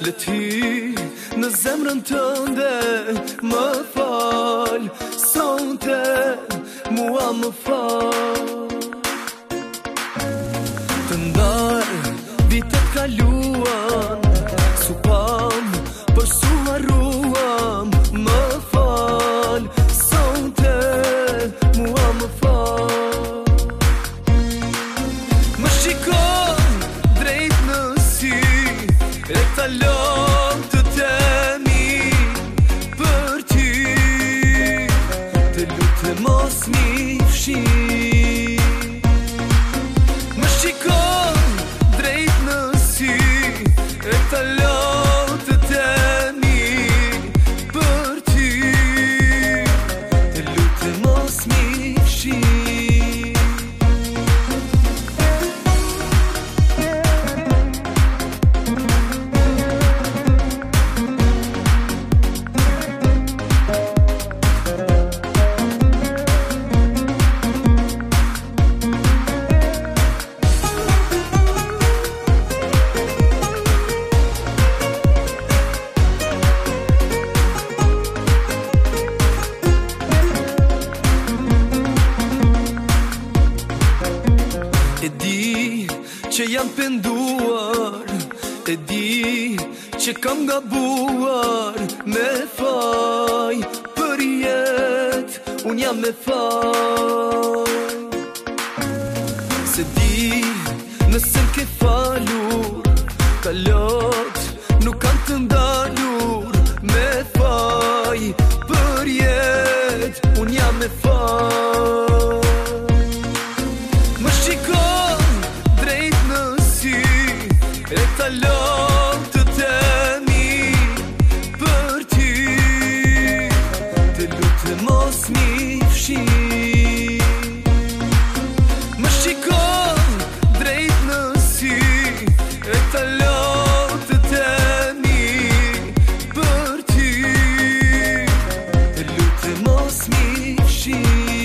le ty në zemrën tënde më fal, sonte mua më fal. Të ndar vitet kaluan, su pam për su harruam, më fal, sonte mua më fal. Më shikon drejt në sy, e ta lom të temi për ty, të lutë mos mi fshi. Më shikon drejt në sy, e ta lom të temi për ty, të lutë mos mi fshi. E di që jam penduar, e di që kam gabuar, me faj për jet, unë jam me faj. Se di nëse m'ke falur, kalot nuk kam të ndalur, me faj për jet, unë jam me faj. Më shikon drejt në sy, e ta lom të temi për ty, të lutë mos mi fshi. Më shikon drejt në sy, e ta lom të temi për ty, të lutë mos mi fshi.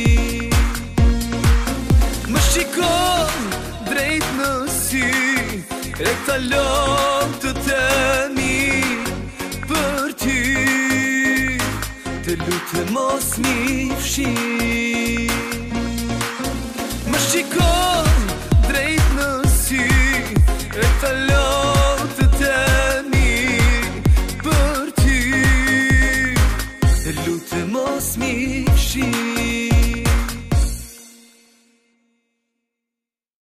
Më shikon drejt në sy, e ta lom të temi për ty, të lutë mos mi fshi.